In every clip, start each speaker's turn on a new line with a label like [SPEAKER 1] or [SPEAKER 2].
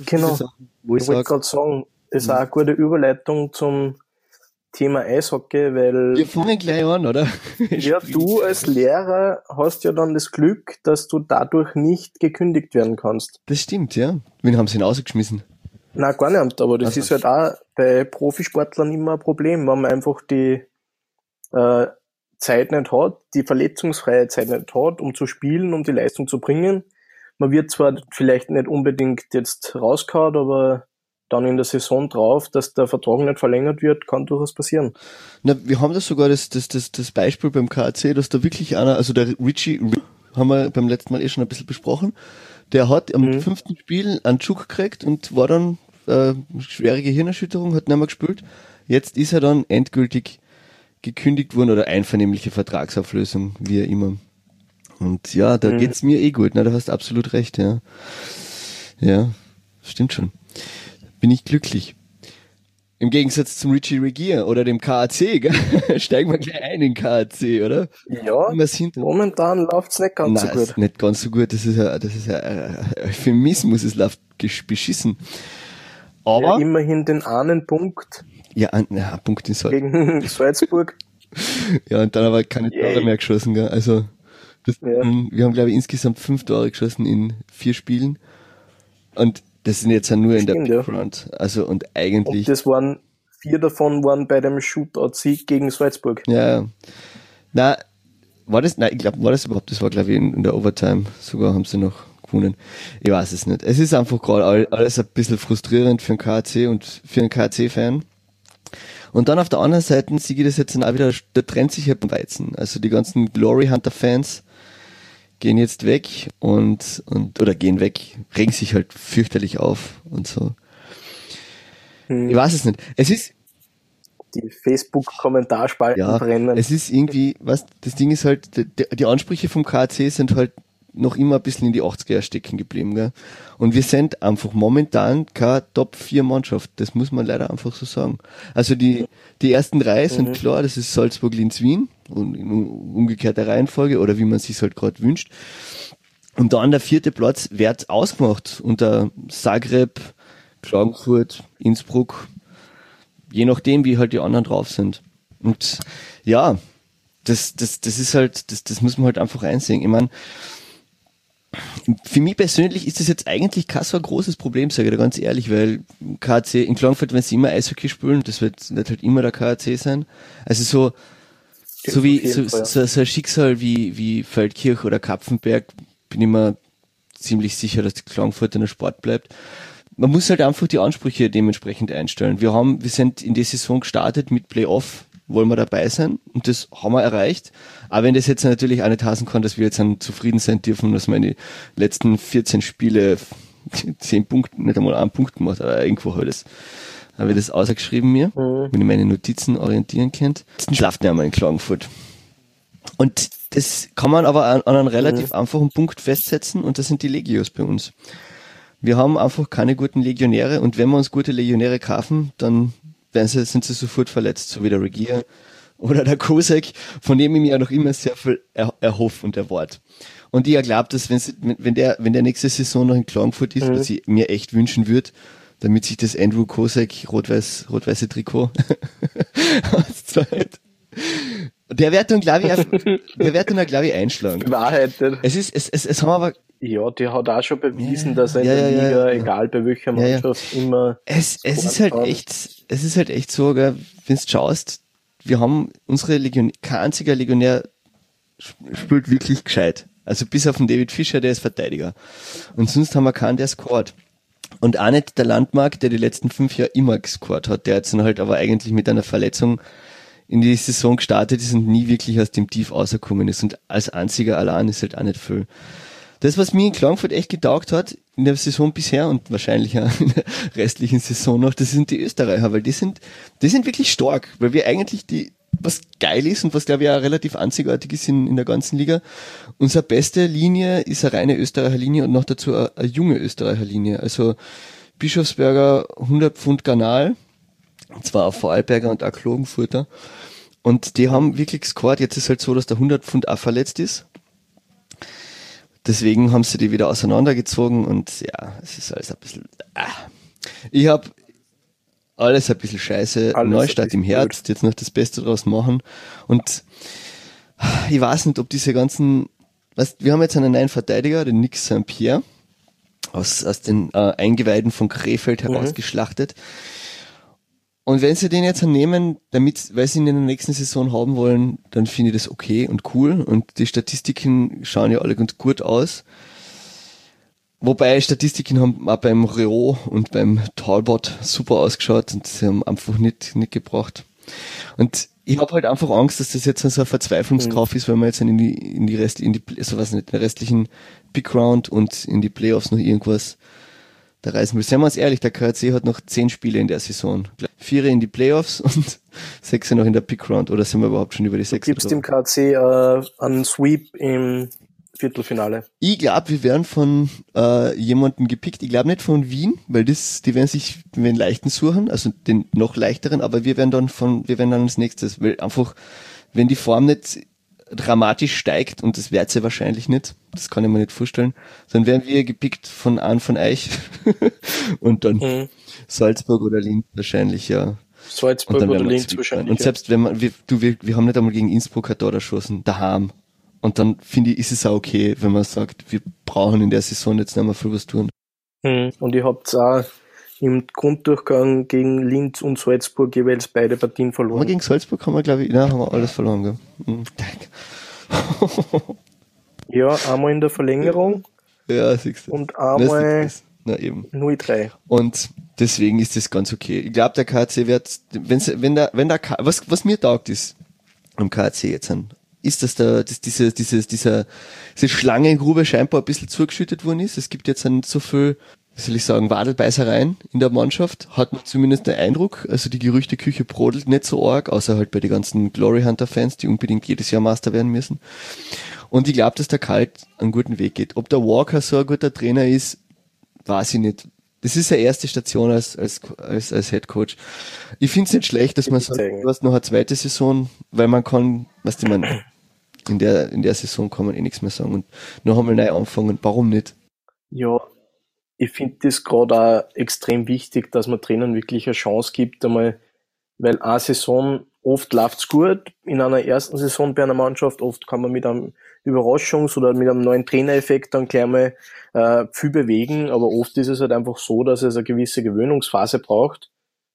[SPEAKER 1] Genau.
[SPEAKER 2] Sachen, wo
[SPEAKER 1] Ich wollte gerade sagen, das ist auch eine gute Überleitung zum Thema Eishockey, weil
[SPEAKER 2] wir fangen gleich an, oder?
[SPEAKER 1] ja, du als Lehrer hast ja dann das Glück, dass du dadurch nicht gekündigt werden kannst.
[SPEAKER 2] Das stimmt, ja. Wen haben sie denn rausgeschmissen?
[SPEAKER 1] Nein, gar nicht, aber das
[SPEAKER 2] Also.
[SPEAKER 1] ist halt auch bei Profisportlern immer ein Problem, wenn man einfach die Zeit nicht hat, die verletzungsfreie Zeit nicht hat, um zu spielen, um die Leistung zu bringen. Man wird zwar vielleicht nicht unbedingt jetzt rausgehauen, aber dann in der Saison drauf, dass der Vertrag nicht verlängert wird, kann durchaus passieren.
[SPEAKER 2] Na, wir haben das sogar das Beispiel beim KAC, dass da wirklich einer, also der Richie, haben wir beim letzten Mal schon ein bisschen besprochen, der hat am 5. Spiel einen Schuck gekriegt und war dann schwere Gehirnerschütterung, hat nicht mehr gespielt. Jetzt ist er dann endgültig gekündigt worden oder einvernehmliche Vertragsauflösung, wie immer. Und ja, da geht's mir gut, ne? Da hast absolut recht, ja. Ja, stimmt schon. Bin ich glücklich. Im Gegensatz zum Richie Regier oder dem KAC, gell? Steigen wir gleich ein in KAC, oder?
[SPEAKER 1] Ja, momentan läuft's nicht ganz so gut.
[SPEAKER 2] Nicht ganz so gut, das ist ja Euphemismus, es läuft beschissen. Aber
[SPEAKER 1] ja, immerhin den einen Punkt.
[SPEAKER 2] Ja, ein Punkt in Salzburg.
[SPEAKER 1] Gegen Salzburg.
[SPEAKER 2] Ja, und dann aber keine Tore mehr geschossen, gell? Also, wir haben, glaube ich, insgesamt 5 Tore geschossen in 4 Spielen. Und das sind jetzt ja nur in der Big Front. Also, und eigentlich.
[SPEAKER 1] Und 4 davon waren bei dem Shootout-Sieg gegen Salzburg.
[SPEAKER 2] Ja. Na, ich glaube, war das überhaupt? Das war, glaube ich, in der Overtime. Sogar haben sie noch gewonnen. Ich weiß es nicht. Es ist einfach gerade alles ein bisschen frustrierend für einen KAC und für einen KAC-Fan. Und dann auf der anderen Seite sehe ich das jetzt dann auch wieder, da trennt sich halt beim Weizen. Also die ganzen Glory Hunter Fans gehen jetzt weg oder gehen weg, regen sich halt fürchterlich auf und so. Ich weiß es nicht. Es ist
[SPEAKER 1] die Facebook-Kommentarspalten brennen.
[SPEAKER 2] Es ist irgendwie, das Ding ist halt, die Ansprüche vom KAC sind halt noch immer ein bisschen in die 80er stecken geblieben, gell? Und wir sind einfach momentan keine Top-4-Mannschaft. Das muss man leider einfach so sagen. Also die ersten 3 sind klar, das ist Salzburg, Linz, Wien und in umgekehrter Reihenfolge oder wie man sich halt gerade wünscht. Und dann der 4. Platz wird ausgemacht unter Zagreb, Klagenfurt, Innsbruck, je nachdem, wie halt die anderen drauf sind. Und ja, das ist halt, das muss man halt einfach einsehen. Ich meine, für mich persönlich ist das jetzt eigentlich kein so ein großes Problem, sage ich da ganz ehrlich, weil KAC in Klagenfurt, wenn sie immer Eishockey spielen, das wird halt immer der KAC sein. Also so ein Schicksal wie Feldkirch oder Kapfenberg, bin ich mir ziemlich sicher, dass die Klagenfurt in der Sport bleibt. Man muss halt einfach die Ansprüche dementsprechend einstellen. Wir sind in die Saison gestartet mit Playoff, wollen wir dabei sein und das haben wir erreicht. Aber wenn das jetzt natürlich auch nicht heißen kann, dass wir jetzt dann zufrieden sein dürfen, dass wir in die letzten 14 Spiele 10 Punkte, nicht einmal 1 Punkt gemacht, aber irgendwo habe ich das ausgeschrieben mir, wenn ihr meine Notizen orientieren könnt. Jetzt schlaft nicht einmal in Klagenfurt. Und das kann man aber an einem relativ einfachen Punkt festsetzen und das sind die Legios bei uns. Wir haben einfach keine guten Legionäre und wenn wir uns gute Legionäre kaufen, dann sind sie sofort verletzt, so wie der Regier oder der Kosek, von dem ich mir ja noch immer sehr viel erhoffe und erwarte. Und ich glaube, dass wenn der nächste Saison noch in Klagenfurt ist, was ich mir echt wünschen würde, damit sich das Andrew Kosek rot-weiße Trikot der wird dann, glaube ich, einschlagen.
[SPEAKER 1] Bewahrheitet.
[SPEAKER 2] Es haben aber
[SPEAKER 1] ja, der hat auch schon bewiesen, dass er in der Liga, egal bei welcher Mannschaft, immer.
[SPEAKER 2] Es ist halt echt so, gell, wenn du schaust, wir haben kein einziger Legionär spielt wirklich gescheit. Also bis auf den David Fischer, der ist Verteidiger. Und sonst haben wir keinen, der scored. Und auch nicht der Landmark, der die letzten 5 Jahre immer gescored hat, der jetzt dann halt aber eigentlich mit einer Verletzung in die Saison gestartet ist und nie wirklich aus dem Tief rausgekommen ist. Und als einziger allein ist halt auch nicht viel. Das, was mir in Klagenfurt echt getaugt hat, in der Saison bisher und wahrscheinlich auch in der restlichen Saison noch, das sind die Österreicher, weil die sind wirklich stark, weil wir eigentlich was geil ist und was, glaube ich, auch relativ einzigartig ist in der ganzen Liga. Unsere beste Linie ist eine reine Österreicher-Linie und noch dazu eine junge Österreicher-Linie. Also Bischofsberger 100 Pfund Garnal, und zwar auch Vorarlberger und auch Klagenfurter. Und die haben wirklich gescored. Jetzt ist halt so, dass der 100 Pfund auch verletzt ist. Deswegen haben sie die wieder auseinandergezogen und ja, es ist alles ein bisschen, Ich habe alles ein bisschen scheiße,
[SPEAKER 1] Alles
[SPEAKER 2] Neustart im
[SPEAKER 1] blöd.
[SPEAKER 2] Herbst, jetzt noch das Beste draus machen. Und ich weiß nicht, ob diese ganzen, wir haben jetzt einen neuen Verteidiger, den Nick Saint-Pierre, aus den Eingeweiden von Krefeld herausgeschlachtet. Und wenn sie den jetzt nehmen, weil sie ihn in der nächsten Saison haben wollen, dann finde ich das okay und cool. Und die Statistiken schauen ja alle ganz gut aus. Wobei Statistiken haben auch beim Reo und beim Talbot super ausgeschaut und sie haben einfach nicht gebracht. Und ich habe halt einfach Angst, dass das jetzt so ein Verzweiflungskauf ist, weil wir jetzt in der restlichen Big Round und in die Playoffs noch irgendwas da reisen will. Seien wir uns ehrlich, der KAC hat noch 10 Spiele in der Saison. 4 in die Playoffs und 6 noch in der Big Round. Oder sind wir überhaupt schon über die 6?
[SPEAKER 1] Du gibst dem KAC einen Sweep im Viertelfinale.
[SPEAKER 2] Ich glaube, wir werden von jemandem gepickt. Ich glaube nicht von Wien, weil die werden sich den leichten suchen, also den noch leichteren, aber wir werden dann als nächstes, weil einfach, wenn die Form nicht dramatisch steigt, und das wird sie wahrscheinlich nicht, das kann ich mir nicht vorstellen, dann werden wir gepickt von einem von euch und dann Salzburg oder Linz wahrscheinlich, ja.
[SPEAKER 1] Salzburg oder Linz wahrscheinlich.
[SPEAKER 2] Und selbst wenn man, wir haben nicht einmal gegen Innsbruck ein Tor erschossen, daheim. Und dann finde ich, ist es auch okay, wenn man sagt, wir brauchen in der Saison jetzt nicht mehr viel was tun.
[SPEAKER 1] Und ihr habt auch im Grunddurchgang gegen Linz und Salzburg jeweils beide Partien verloren.
[SPEAKER 2] Aber gegen Salzburg haben wir, glaube ich, haben wir alles verloren, gell?
[SPEAKER 1] Ja, einmal in der Verlängerung.
[SPEAKER 2] Ja, siehst du.
[SPEAKER 1] Und einmal
[SPEAKER 2] na eben.
[SPEAKER 1] 0-3.
[SPEAKER 2] Und deswegen ist das ganz okay. Ich glaube, der KAC wird, was mir taugt ist am KAC jetzt ist, dass diese Schlangengrube scheinbar ein bisschen zugeschüttet worden ist. Es gibt jetzt nicht so viel, wie soll ich sagen, Wadelbeißereien in der Mannschaft, hat man zumindest den Eindruck. Also die Gerüchteküche brodelt nicht so arg, außer halt bei den ganzen Glory Hunter Fans, die unbedingt jedes Jahr Master werden müssen. Und ich glaube, dass der Kalt einen guten Weg geht. Ob der Walker so ein guter Trainer ist, weiß ich nicht. Das ist seine erste Station als Head Coach. Ich finde es nicht schlecht, dass man sagt, du hast noch eine zweite Saison, weil man kann, weißt du, in der Saison kann man eh nichts mehr sagen und noch einmal neu anfangen. Warum nicht?
[SPEAKER 1] Ja, ich finde das gerade auch extrem wichtig, dass man Trainern wirklich eine Chance gibt, einmal, weil eine Saison, oft läuft's gut, in einer ersten Saison bei einer Mannschaft, oft kann man mit einem Überraschungs- oder mit einem neuen Trainereffekt dann gleich mal viel bewegen, aber oft ist es halt einfach so, dass es eine gewisse Gewöhnungsphase braucht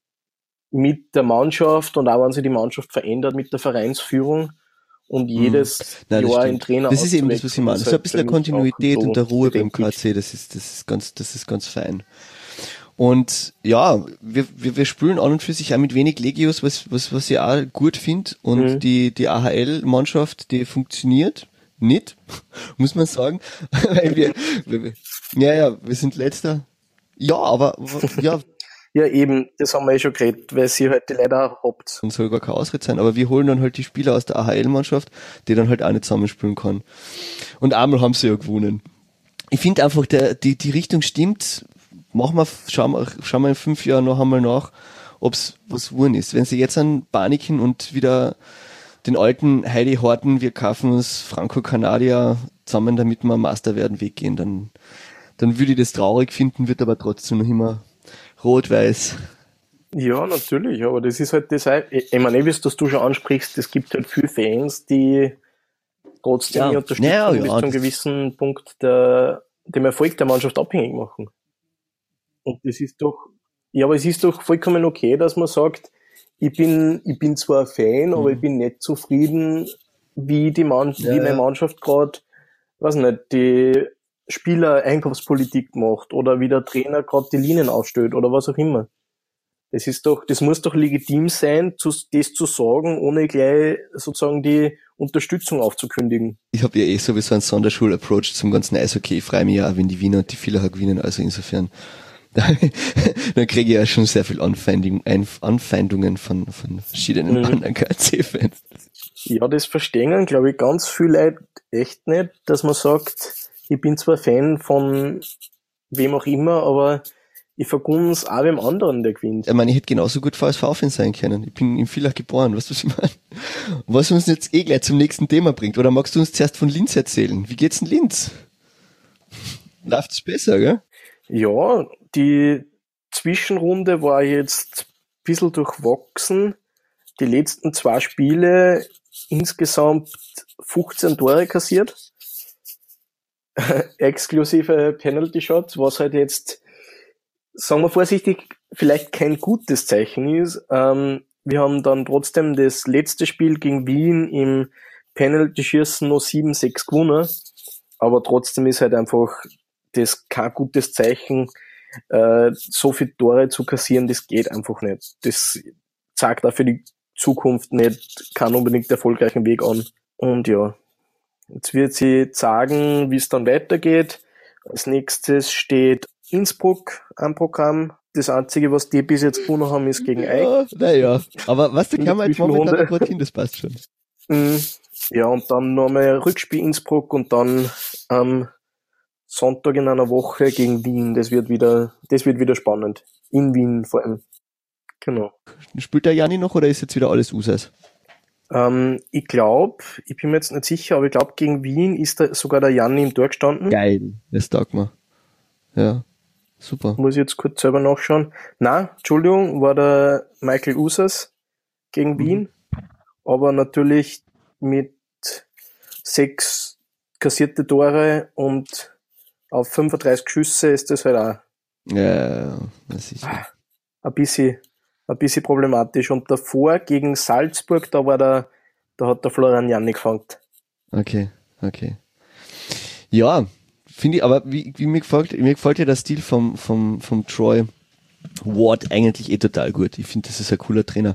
[SPEAKER 1] mit der Mannschaft und auch wenn sich die Mannschaft verändert mit der Vereinsführung und jedes Jahr ein Trainer.
[SPEAKER 2] Das ist eben das, was ich meine. Das ist ein bisschen der Kontinuität und der Ruhe beim KAC, das ist ganz fein. Und ja, wir spielen an und für sich auch mit wenig Legios, was ich auch gut finde. Und die AHL-Mannschaft, die funktioniert nicht, muss man sagen. Weil wir sind Letzter. Ja, aber ja.
[SPEAKER 1] Ja, eben, das haben wir eh schon geredet, weil sie halt die leider habt.
[SPEAKER 2] Und soll gar kein Ausritt sein, aber wir holen dann halt die Spieler aus der AHL-Mannschaft, die dann halt auch nicht zusammenspielen kann. Und einmal haben sie ja gewonnen. Ich finde einfach, die Richtung stimmt. Schauen wir in 5 Jahren noch einmal nach, ob's was geworden ist. Wenn sie jetzt an Paniken und wieder den alten Heidi Horten, wir kaufen uns Franco Canadier zusammen, damit wir Master werden, weggehen, dann würde ich das traurig finden, wird aber trotzdem noch immer rot-weiß.
[SPEAKER 1] Ja, natürlich, aber das ist halt das, ich meine, wie du schon ansprichst, es gibt halt viele Fans, die trotzdem die Unterstützung bis zu einem gewissen Punkt dem Erfolg der Mannschaft abhängig machen. Und das ist doch, ja, aber es ist doch vollkommen okay, dass man sagt, ich bin zwar ein Fan, aber ich bin nicht zufrieden, wie meine Mannschaft gerade, weiß nicht, die Spieler-Einkaufspolitik macht oder wie der Trainer gerade die Linien aufstellt oder was auch immer. Das muss doch legitim sein, das zu sagen, ohne gleich sozusagen die Unterstützung aufzukündigen.
[SPEAKER 2] Ich habe ja sowieso einen Sonderschul-Approach zum ganzen Eishockey. Ich freue mich ja auch, wenn die Wiener und die Villacher gewinnen, also insofern dann kriege ich ja schon sehr viel Anfeindungen von verschiedenen anderen KC-Fans.
[SPEAKER 1] Ja, das verstehen, glaube ich, ganz viele Leute echt nicht, dass man sagt, ich bin zwar Fan von wem auch immer, aber ich vergunne es auch wem anderen, der gewinnt.
[SPEAKER 2] Ich meine, ich hätte genauso gut VSV-Fan sein können. Ich bin in Villach geboren, weißt du, was ich meine? Was uns jetzt gleich zum nächsten Thema bringt. Oder magst du uns zuerst von Linz erzählen? Wie geht's in Linz? Läuft's besser, gell?
[SPEAKER 1] Ja, die Zwischenrunde war jetzt ein bisschen durchwachsen. Die letzten 2 Spiele insgesamt 15 Tore kassiert. Exklusive Penalty Shots, was halt jetzt, sagen wir vorsichtig, vielleicht kein gutes Zeichen ist. Wir haben dann trotzdem das letzte Spiel gegen Wien im Penalty-Schießen noch 7-6 gewonnen. Aber trotzdem ist halt einfach das kein gutes Zeichen, so viele Tore zu kassieren, das geht einfach nicht. Das zeigt auch für die Zukunft nicht keinen unbedingt erfolgreichen Weg an. Und ja, jetzt wird sie sagen, wie es dann weitergeht. Als nächstes steht Innsbruck am Programm. Das Einzige, was die bis jetzt gewonnen haben, ist gegen Eik.
[SPEAKER 2] Naja, aber was, da kann man jetzt momentan gerade hin, das passt schon.
[SPEAKER 1] Ja, und dann nochmal Rückspiel Innsbruck und dann am Sonntag in einer Woche gegen Wien. Das wird wieder spannend. In Wien vor allem. Genau.
[SPEAKER 2] Spielt der Janni noch oder ist jetzt wieder alles Usas?
[SPEAKER 1] Ich glaube, ich bin mir jetzt nicht sicher, aber ich glaube, gegen Wien ist da sogar der Janni im Tor gestanden.
[SPEAKER 2] Geil, das taugt mir. Ja, super.
[SPEAKER 1] Muss ich jetzt kurz selber nachschauen. Nein, Entschuldigung, war der Michael Usas gegen Wien, aber natürlich mit 6 kassierte Tore und auf 35 Schüsse ist das halt auch
[SPEAKER 2] das ist
[SPEAKER 1] ein bisschen problematisch. Und davor gegen Salzburg, da hat der Florian Janni gefangen.
[SPEAKER 2] Okay. Ja, finde ich, aber wie mir gefällt ja der Stil vom Troy Ward eigentlich total gut. Ich finde, das ist ein cooler Trainer.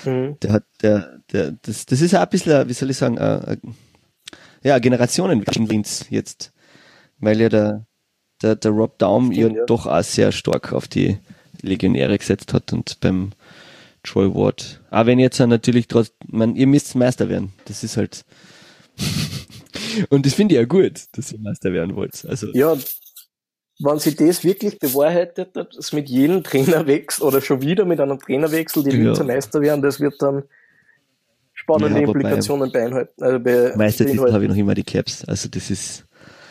[SPEAKER 2] Das ist auch ein bisschen, wie soll ich sagen, Generationenwechsel jetzt, weil ja der Rob Daum doch auch sehr stark auf die Legionäre gesetzt hat und beim Troy Ward. Aber wenn jetzt natürlich ihr müsst Meister werden. Das ist halt und das finde ich ja gut, dass ihr Meister werden wollt. Also
[SPEAKER 1] ja, wenn sich das wirklich bewahrheitet, dass mit jedem Trainerwechsel oder schon wieder mit einem Trainerwechsel die Linzer Meister werden, das wird dann spannende Implikationen beinhalten.
[SPEAKER 2] Meistertitel habe ich noch immer die Caps. Also das ist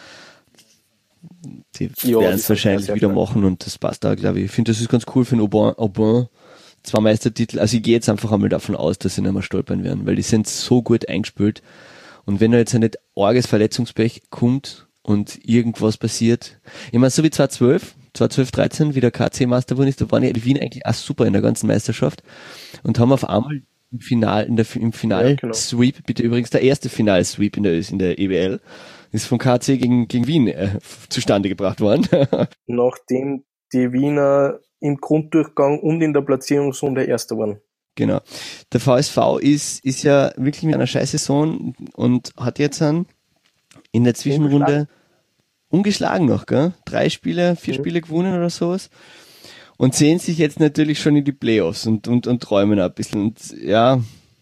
[SPEAKER 2] die werden es wahrscheinlich wieder machen und das passt da, glaube ich. Ich finde, das ist ganz cool für den Aubin. 2 Meistertitel. Also ich gehe jetzt einfach einmal davon aus, dass sie nicht mehr stolpern werden, weil die sind so gut eingespielt. Und wenn da jetzt ein nicht arges Verletzungspech kommt und irgendwas passiert, ich meine, so wie 2012, 13, wie der KC-Meister geworden ist, da waren ja die Wien eigentlich auch super in der ganzen Meisterschaft und haben auf einmal im Final-Sweep, bitte übrigens der erste Final-Sweep in der EWL, ist vom KC gegen Wien zustande gebracht worden.
[SPEAKER 1] Nachdem die Wiener im Grunddurchgang und in der Platzierungsrunde Erster waren.
[SPEAKER 2] Genau. Der VSV ist ja wirklich mit einer Scheißsaison und hat jetzt in der Zwischenrunde ungeschlagen noch, gell? 4 Spiele gewonnen oder sowas. Und sehen sich jetzt natürlich schon in die Playoffs und träumen ein bisschen. Und ja,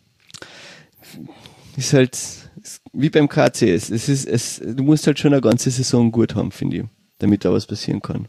[SPEAKER 2] ist halt wie beim KC. Du musst halt schon eine ganze Saison gut haben, finde ich, damit da was passieren kann.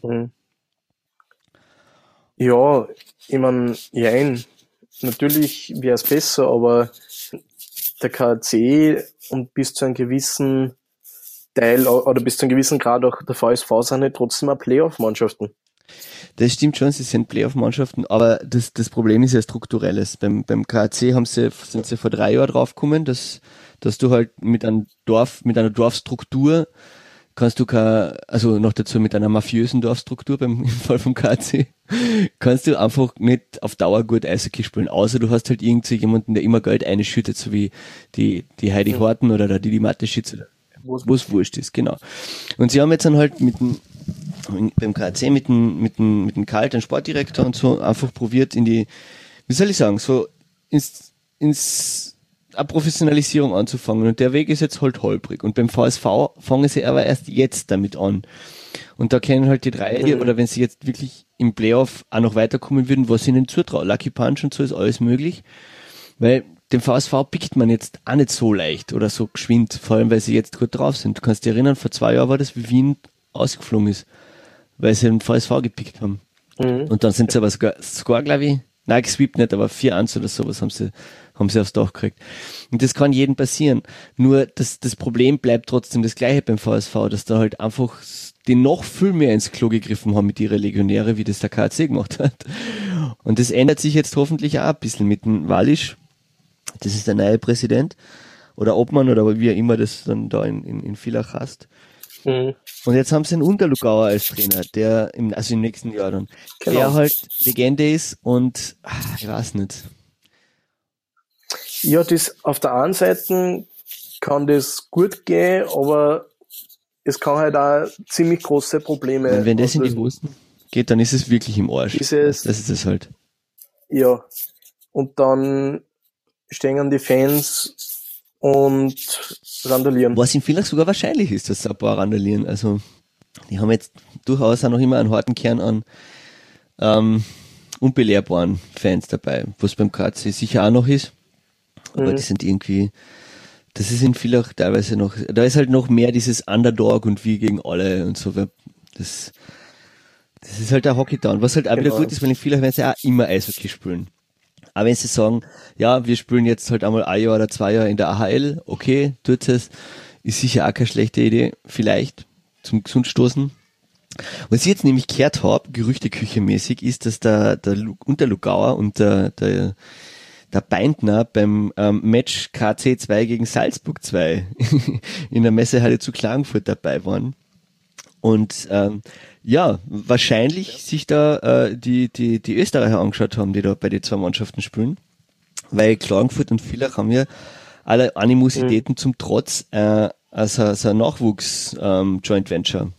[SPEAKER 1] Ja, ich meine, natürlich wäre es besser, aber der KC und bis zu einem gewissen Teil oder bis zu einem gewissen Grad auch der VSV sind nicht trotzdem auch Playoff-Mannschaften.
[SPEAKER 2] Das stimmt schon, sie sind Playoff-Mannschaften, aber das Problem ist ja strukturelles. Beim KC sind sie vor 3 Jahren draufgekommen, dass du halt mit einer Dorfstruktur kannst du also noch dazu mit einer mafiösen Dorfstruktur im Fall vom KC, kannst du einfach nicht auf Dauer gut Eishockey spielen, außer du hast halt irgendwie jemanden, der immer Geld einschüttet, so wie die Heidi Horten oder die Mateschitz, wo es wurscht ist, genau. Und sie haben jetzt dann halt beim KC mit dem Karl, den Sportdirektor und so, einfach probiert wie soll ich sagen, so ins eine Professionalisierung anzufangen und der Weg ist jetzt halt holprig und beim VSV fangen sie aber erst jetzt damit an und da können halt die 3 oder wenn sie jetzt wirklich im Playoff auch noch weiterkommen würden, was ihnen zutraut, Lucky Punch und so ist alles möglich, weil den VSV pickt man jetzt auch nicht so leicht oder so geschwind, vor allem weil sie jetzt gut drauf sind. Du kannst dich erinnern, vor 2 Jahren war das, wie Wien ausgeflogen ist, weil sie den VSV gepickt haben und dann sind sie aber sogar glaube ich, Nein, gesweept nicht, aber 4-1 oder sowas haben sie aufs Dach gekriegt. Und das kann jedem passieren. Nur das Problem bleibt trotzdem das gleiche beim VSV, dass da halt einfach die noch viel mehr ins Klo gegriffen haben mit ihren Legionäre, wie das der KC gemacht hat. Und das ändert sich jetzt hoffentlich auch ein bisschen mit dem Walisch. Das ist der neue Präsident. Oder Obmann oder wie er immer das dann da in Villach heißt. Mhm. Und jetzt haben sie einen Unterlugauer als Trainer, der im nächsten Jahr dann, der halt Legende ist und ich weiß nicht.
[SPEAKER 1] Ja, das auf der einen Seite kann das gut gehen, aber es kann halt auch ziemlich große Probleme.
[SPEAKER 2] Und wenn das in die Hosen geht, dann ist es wirklich im Arsch. Das ist es halt.
[SPEAKER 1] Ja. Und dann stehen die Fans und randalieren.
[SPEAKER 2] Was in Villach sogar wahrscheinlich ist, dass ein paar randalieren. Also, die haben jetzt durchaus auch noch immer einen harten Kern an unbelehrbaren Fans dabei, was beim KC sicher auch noch ist. Aber die sind irgendwie, das ist in Villach teilweise noch, da ist halt noch mehr dieses Underdog und wie gegen alle und so. Das ist halt der Hockey-Town. Was halt auch wieder gut ist, weil in Villach werden sie auch immer Eishockey spielen. Aber wenn sie sagen, ja, wir spielen jetzt halt einmal ein Jahr oder 2 Jahre in der AHL, okay, tut es, ist sicher auch keine schlechte Idee, vielleicht zum Gesundstoßen. Was ich jetzt nämlich gehört habe, gerüchteküchemäßig, ist, dass der Unterlugauer und der Beindner beim Match KC 2 gegen Salzburg 2 in der Messehalle zu Klagenfurt dabei waren. Und ja, wahrscheinlich sich da die Österreicher angeschaut haben, die da bei den 2 Mannschaften spielen. Weil Klagenfurt und Villach haben ja alle Animositäten zum Trotz also ein Nachwuchs-Joint Venture.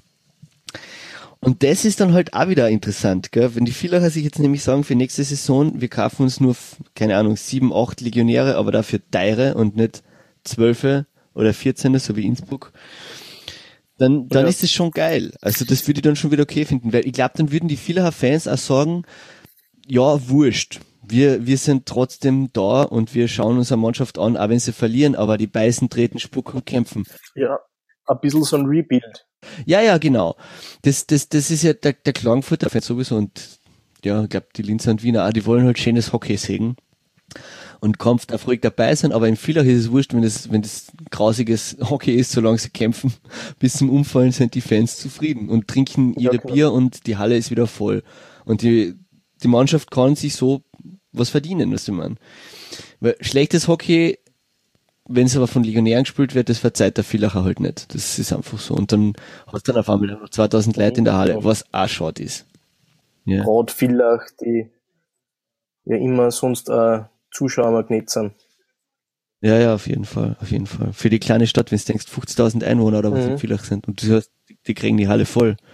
[SPEAKER 2] Und das ist dann halt auch wieder interessant, gell? Wenn die Villacher sich jetzt nämlich sagen, für nächste Saison, wir kaufen uns nur, keine Ahnung, 7, 8 Legionäre, aber dafür teure und nicht 12 oder 14, so wie Innsbruck, dann ist das schon geil. Also das würde ich dann schon wieder okay finden, weil ich glaube, dann würden die Villacher Fans auch sagen, ja, wurscht. Wir sind trotzdem da und wir schauen unsere Mannschaft an, auch wenn sie verlieren, aber die beißen, treten, spucken und kämpfen.
[SPEAKER 1] Ja, ein bisschen so ein Rebuild.
[SPEAKER 2] Ja, genau. Das ist ja der Klagenfurter Fan sowieso und ja, ich glaube, die Linzer und Wiener auch, die wollen halt schönes Hockey sehen und Kampf darf ruhig dabei sein, aber in Villach ist es wurscht, wenn das grausiges Hockey ist, solange sie kämpfen, bis zum Umfallen sind die Fans zufrieden und trinken ihre Bier und die Halle ist wieder voll. Und die Mannschaft kann sich so was verdienen, was du meinst. Weil schlechtes Hockey, wenn es aber von Legionären gespielt wird, das verzeiht der Villacher halt nicht. Das ist einfach so. Und dann hast du dann auf einmal noch 2000 Leute in der Halle, was auch schade ist.
[SPEAKER 1] Ja. Gerade Villach, die ja immer sonst Zuschauermagnet sind.
[SPEAKER 2] Ja, auf jeden Fall. Für die kleine Stadt, wenn du denkst, 50.000 Einwohner oder was in Villach sind und du hörst, die kriegen die Halle voll.